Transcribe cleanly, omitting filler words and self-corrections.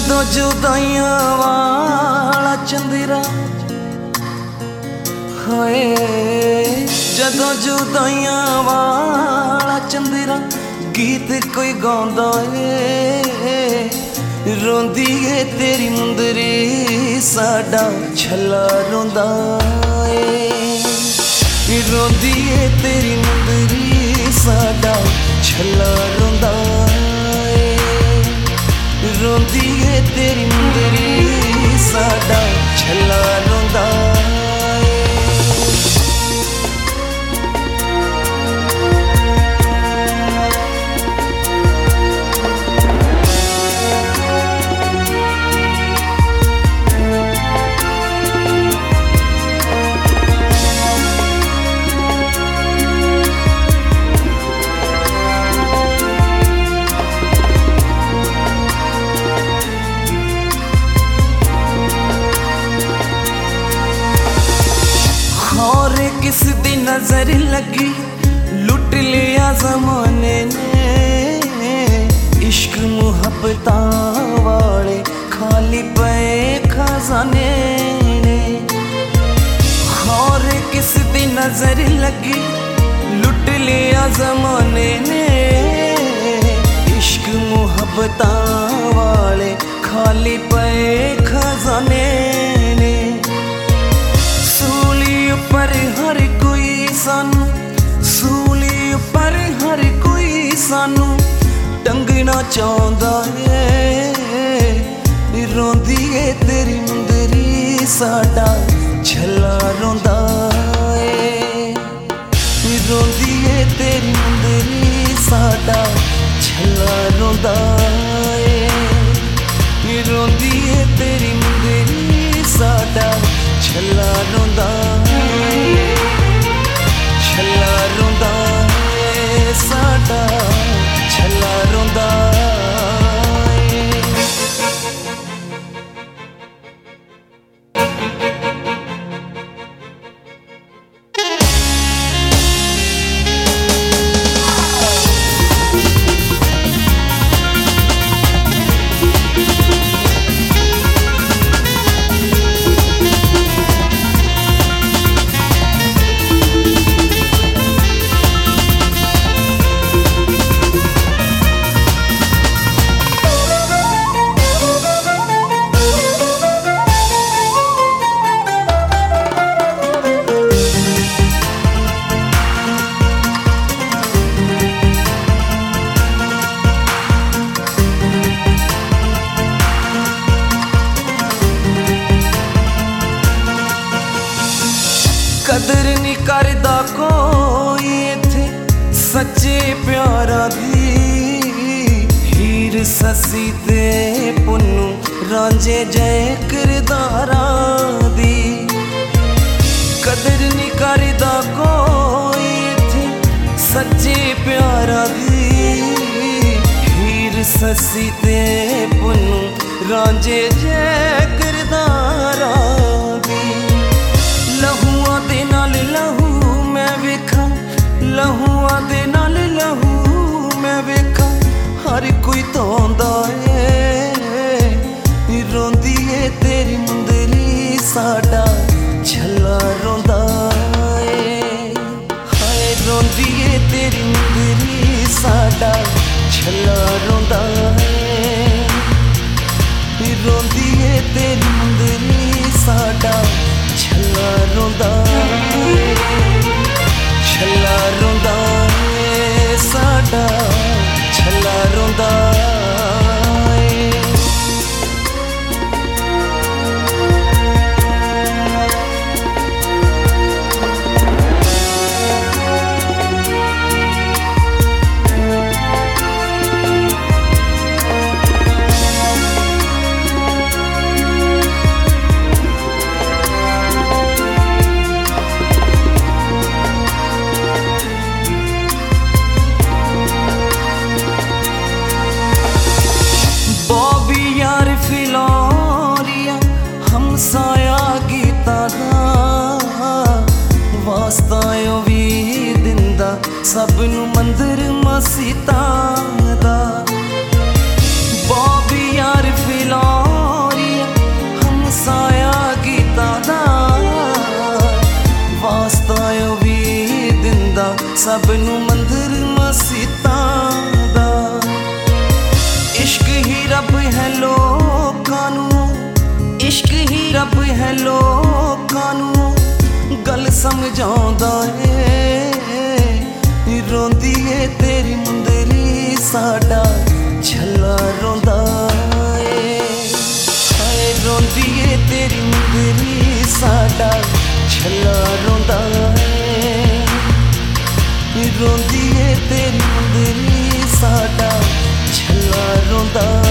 जदों जुदाइयां वाला चंदेरा होए, जदों जुदाइयां वाला चंदेरा गीत कोई गांदा है, रोंदी है तेरी मुंदरी साडा छला रोंदा है, रोंदी है तेरी मुंदरी साडा छला रोंदा है, रोंदी है तेरी मुंदरी साडा छला रोंदा है। किस दी नजर लगी लुट लिया जमाने ने, इश्क मुहब्बतां वाले खाली पे खजाने ने। और किस दी नजर लगी लुट लिया जमाने ने, इश्क मुहब्बतां वाले खाली पे खजाने ने। पर हर कोई सानू, सूली पर हर कोई सानू टंगना चाहता है, रोंदी है तेरी मुंदरी साडा छला रोंदा है, रोंदी है तेरी मुंदरी साडा छला रोंदा है, रोंदी है तेरी मुंदरी साडा छला रोंदा है, छला रोंदा है साडा छला रोंदा है। कदर नहीं करदा कोई इत्थे सच्चे प्यारा दी, हीर ससी ते पुन्नू रांझे जय किरदारा दी। कदर नहीं करदा कोई इत्थे सच्चे प्यारा दी, हीर ससी ते पुन्नू रांझे जय किरदारा दी। लहूआं दे नाल लहू मैं वेखा, लहूआं दे नाल लहू मैं वेखा, हर कोई धोंदा है, रोंदी है तेरी मुंदरी साडा छला रोंदा है, हाय रोंदी है तेरी मुंदरी साडा छला रोंदा है, रोंदी है तेरी मुंदरी साडा छला रोंदा है, छला रोंदा है साडा छला रोंदा है। हमसाया गीता दा वास्ता ओ भी दिंदा सबनू मंदिर मसीता दा बॉबी यार फिलौरिया नू मंदिर मसीतां दा। इश्क ही रब है लोकां नू, इश्क ही रब है लोकां नू गल समझाउंदा ए। रोंदी ए तेरी मुंदरी साडा झल्ला रोंदा ए। हाय रोंदी ए तेरी मुंदरी साडा झल्ला रोंदा ए। रोंदी ए तेरी मुंदरी साडा झल्ला रोंदा।